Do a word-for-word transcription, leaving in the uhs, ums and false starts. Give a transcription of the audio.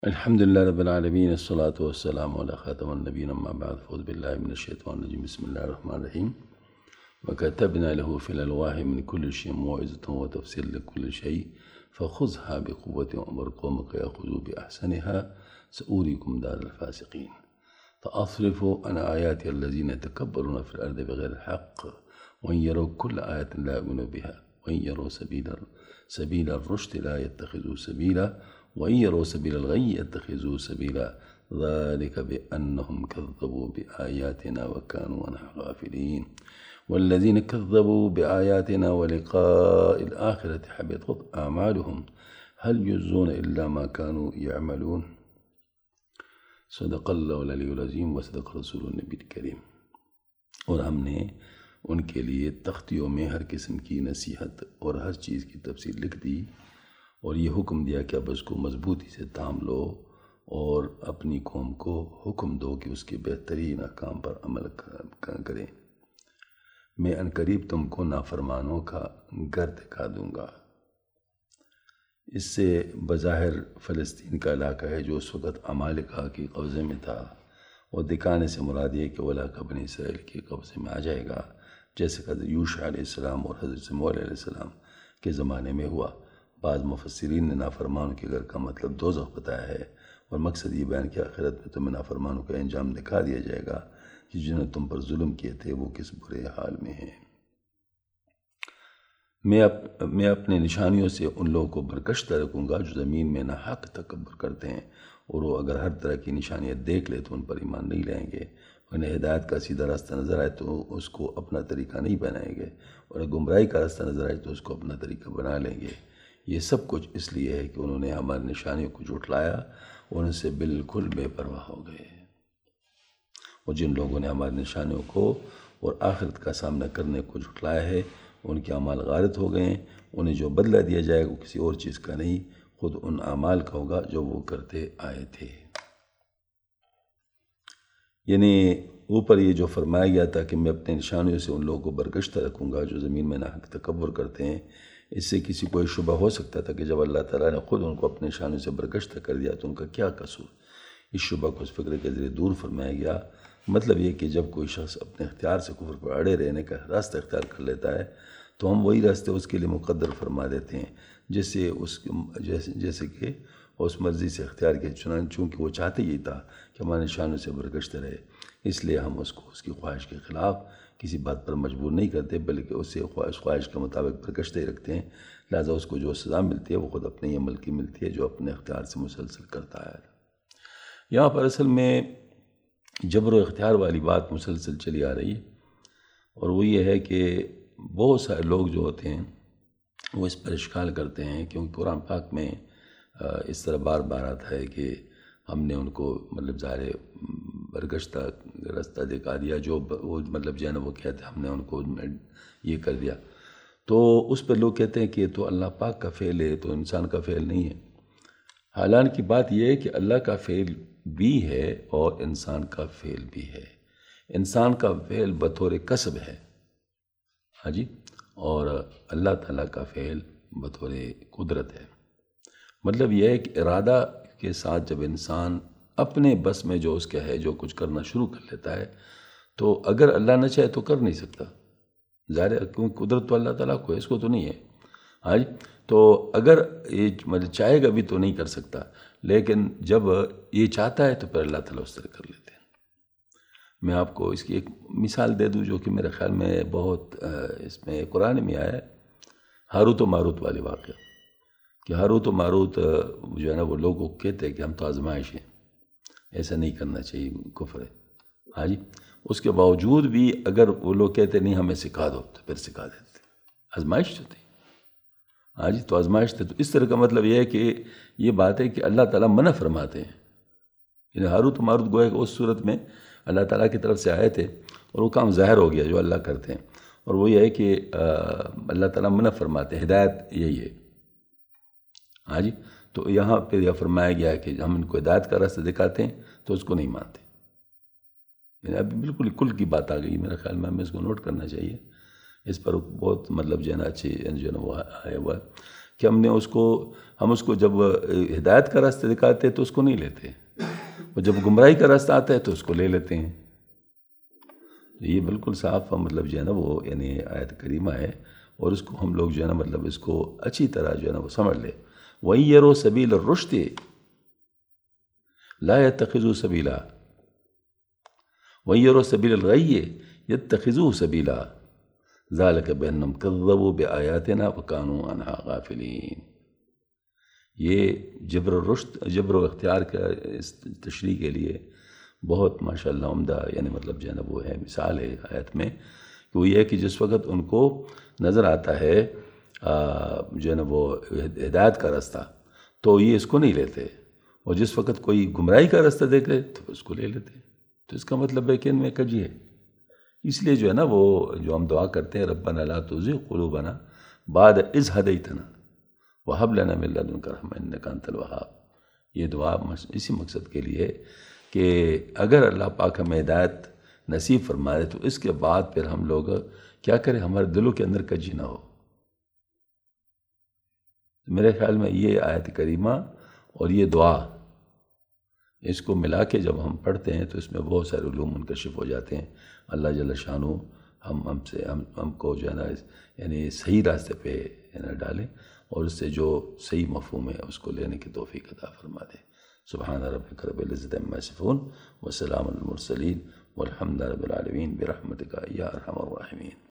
الحمد لله رب العالمين، الصلاة والسلام على خاتم النبيين، أما بعد، فأعوذ بالله من الشيطان الرجيم، بسم الله الرحمن الرحيم. وكتبنا له في الألواح من كل شيء موعظة وتفصيل لكل شيء فخذها بقوة وأمر قومك يأخذوا بأحسنها سأوريكم دار الفاسقين. فأصرف عن آياتي الذين يتكبرون في الأرض بغير الحق وإن يروا كل آية لا يؤمنوا بها وإن يروا سبيل سبيل الرشد لا يتخذوا سبيلا وإن يروا سبيل الغي يتخذوا سبيلا ذلك بأنهم كذبوا بآياتنا وكانوا عنها غافلين. والذين كذبوا بآياتنا ولقاء الآخرة حبطت أعمالهم هل يجزون إلا ما كانوا يعملون. صدق اللہ العلی العظیم وصدق رسول النبی الکریم. اور ہم نے ان کے لیے تختیوں میں ہر قسم کی نصیحت اور ہر چیز کی تفصیل لکھ دی اور یہ حکم دیا کہ اب اس کو مضبوطی سے تھام لو اور اپنی قوم کو حکم دو کہ اس کے بہترین احکام پر عمل کریں. میں عنقریب تم کو نافرمانوں کا گھر دکھا دوں گا. اس سے بظاہر فلسطین کا علاقہ ہے جو اس وقت عمالقہ کے قبضے میں تھا، اور دکھانے سے مراد یہ کہ وہ علاقہ بنی اسرائیل کے قبضے میں آ جائے گا، جیسے کہ حضرت یوشع علیہ السلام اور حضرت سموئیل علیہ السلام کے زمانے میں ہوا. بعض مفسرین نے نافرمانوں کے گھر کا مطلب دوزخ بتایا ہے، اور مقصد یہ بیان کہ آخرت میں تمہیں نافرمانوں کا انجام دکھا دیا جائے گا کہ جنہوں نے تم پر ظلم کیے تھے وہ کس برے حال میں ہیں. میں اپ میں اپنے نشانیوں سے ان لوگوں کو برگشتہ رکھوں گا جو زمین میں ناحق تکبر کرتے ہیں، اور وہ اگر ہر طرح کی نشانیاں دیکھ لے تو ان پر ایمان نہیں لائیں گے. انہیں ہدایت کا سیدھا راستہ نظر آئے تو اس کو اپنا طریقہ نہیں بنائیں گے، اور گمراہی کا راستہ نظر آئے تو اس کو اپنا طریقہ بنا لیں گے. یہ سب کچھ اس لیے ہے کہ انہوں نے ہماری نشانیوں کو جھٹلایا اور ان سے بالکل بے پرواہ ہو گئے. اور جن لوگوں نے ہماری نشانیوں کو اور آخرت کا سامنا کرنے کو جھٹلایا ہے ان کے اعمال غارت ہو گئے ہیں. انہیں جو بدلہ دیا جائے گا وہ کسی اور چیز کا نہیں، خود ان اعمال کا ہوگا جو وہ کرتے آئے تھے. یعنی اوپر یہ جو فرمایا گیا تھا کہ میں اپنے نشانیوں سے ان لوگوں کو برگشتہ رکھوں گا جو زمین میں ناحق تکبر کرتے ہیں، اس سے کسی کو یہ شبہ ہو سکتا تھا کہ جب اللہ تعالیٰ نے خود ان کو اپنے نشانیوں سے برگشتہ کر دیا تو ان کا کیا قصور. اس شبہ کو اس فکر کے ذریعے دور فرمایا گیا. مطلب یہ کہ جب کوئی شخص اپنے اختیار سے کفر پر اڑے رہنے کا راستہ اختیار کر لیتا ہے تو ہم وہی راستے اس کے لیے مقدر فرما دیتے ہیں جس سے اس جیسے جیسے کہ اس مرضی سے اختیار کیا، چنانچہ چونکہ وہ چاہتے ہی تھا کہ ہمارے نشانوں سے برگشتہ رہے، اس لیے ہم اس کو اس کی خواہش کے خلاف کسی بات پر مجبور نہیں کرتے بلکہ اس سے خواہش خواہش کے مطابق برگشتہ ہی رکھتے ہیں. لہٰذا اس کو جو سزا ملتی ہے وہ خود اپنے عمل کی ملتی ہے جو اپنے اختیار سے مسلسل کرتا ہے. یہاں پر اصل میں جبر و اختیار والی بات مسلسل چلی آ رہی ہے، اور وہ یہ ہے کہ بہت سارے لوگ جو ہوتے ہیں وہ اس پر اشکال کرتے ہیں، کیونکہ قرآن پاک میں اس طرح بار بار آتا ہے کہ ہم نے ان کو مطلب ظاہر برگشتہ راستہ دکھا دیا، جو وہ مطلب جو ہے نا وہ کہتے ہیں ہم نے ان کو یہ کر دیا. تو اس پر لوگ کہتے ہیں کہ یہ تو اللہ پاک کا فعل ہے، تو انسان کا فعل نہیں ہے. حالانکہ بات یہ ہے کہ اللہ کا فعل بھی ہے اور انسان کا فعل بھی ہے. انسان کا فعل بطور کسب ہے، ہاں جی، اور اللہ تعالیٰ کا فعل بطور قدرت ہے. مطلب یہ ہے کہ ارادہ کے ساتھ جب انسان اپنے بس میں جو اس کا ہے جو کچھ کرنا شروع کر لیتا ہے تو اگر اللہ نہ چاہے تو کر نہیں سکتا. ظاہر ہے کیونکہ قدرت تو اللہ تعالیٰ کو ہے، اس کو تو نہیں ہے. ہاں جی، تو اگر یہ مطلب چاہے گا بھی تو نہیں کر سکتا، لیکن جب یہ چاہتا ہے تو پھر اللہ تعالیٰ اس طرح کر لیتے ہیں. میں آپ کو اس کی ایک مثال دے دوں جو کہ میرے خیال میں بہت اس میں قرآن میں آیا ہے، ہاروت و ماروت والے واقعہ. کہ ہاروت و ماروت جو ہے نا وہ لوگوں کو کہتے ہیں کہ ہم تو آزمائش ہیں، ایسا نہیں کرنا چاہیے، کفر ہے. ہاں جی، اس کے باوجود بھی اگر وہ لوگ کہتے نہیں ہمیں سکھا دو تو پھر سکھا دیتے. آزمائش تو تھی، ہاں جی، تو آزمائش تھے. تو اس طرح کا مطلب یہ ہے کہ یہ بات ہے کہ اللہ تعالیٰ منع فرماتے ہیں. یعنی ہاروت و ماروت گویا کہ اس صورت میں اللہ تعالیٰ کی طرف سے آئے تھے اور وہ کام ظاہر ہو گیا جو اللہ کرتے ہیں، اور وہ یہ ہے کہ اللہ تعالیٰ منع فرماتے ہیں. ہدایت یہی ہے. ہاں جی، تو یہاں پہ یہ فرمایا گیا ہے کہ ہم ان کو ہدایت کا راستہ دکھاتے ہیں تو اس کو نہیں مانتے. یعنی ابھی بالکل کل کی بات آ گئی میرے خیال میں، ہمیں اس کو نوٹ کرنا چاہیے. اس پر بہت مطلب جو ہے نا اچھی جو ہے نا وہ آیا ہوا ہے کہ ہم نے اس کو ہم اس کو جب ہدایت کا راستہ دکھاتے ہیں تو اس کو نہیں لیتے، اور جب گمراہی کا راستہ آتا ہے تو اس کو لے لیتے ہیں۔ یہ بالکل صاف مطلب جو ہے نا وہ یعنی آیت کریمہ ہے، اور اس کو ہم لوگ جو ہے نا مطلب اس کو اچھی طرح جو ہے نا وہ سمجھ لیں۔ وَإِن يَرَوْا سَبِيلَ الرُّشْدِ لَا يَتَّخِذُوهُ سَبِيلًا وَإِن يَرَوْا سَبِيلَ الْغَيِّ يَتَّخِذُوهُ سَبِيلًا ذَلِكَ بِأَنَّهُمْ كَذَّبُوا بِآيَاتِنَا وَكَانُوا عَنْهَا غَافِلِينَ۔ یہ جبر الرشد جبر و اختیار کا اس تشریح کے لیے بہت ماشاءاللہ عمدہ یعنی مطلب جو ہے نا وہ ہے مثال ہے آیت میں، کہ وہ یہ ہے کہ جس وقت ان کو نظر آتا ہے جو ہے نا وہ ہدایت کا راستہ تو یہ اس کو نہیں لیتے، اور جس وقت کوئی گمراہی کا راستہ دیکھ لے تو اس کو لے لیتے۔ تو اس کا مطلب ہے کہ ان میں کجی ہے۔ اس لیے جو ہے نا وہ جو ہم دعا کرتے ہیں ربنا لا تزغ قلوبنا بعد اذ ہدیتنا وہب لنا من لدنک رحمۃ انک انت الوہاب، یہ دعا اسی مقصد کے لیے کہ اگر اللہ پاک ہمیں ہدایت نصیب فرمائے تو اس کے بعد پھر ہم لوگ کیا کریں، ہمارے دلوں کے اندر کجی نہ ہو۔ میرے خیال میں یہ آیت کریمہ اور یہ دعا اس کو ملا کے جب ہم پڑھتے ہیں تو اس میں بہت سارے علوم منکشف ہو جاتے ہیں۔ اللہ جل شانہ ہم ہم سے ہم ہم کو جو ہے نا یعنی صحیح راستے پہ ڈالیں، اور اس سے جو صحیح مفہوم ہے اس کو لینے کی توفیق عطا فرما دے۔ سبحان ربک رب العزۃ عما یصفون وسلام علی المرسلین والحمد للہ رب العالمین برحمتک یا ارحم الراحمین۔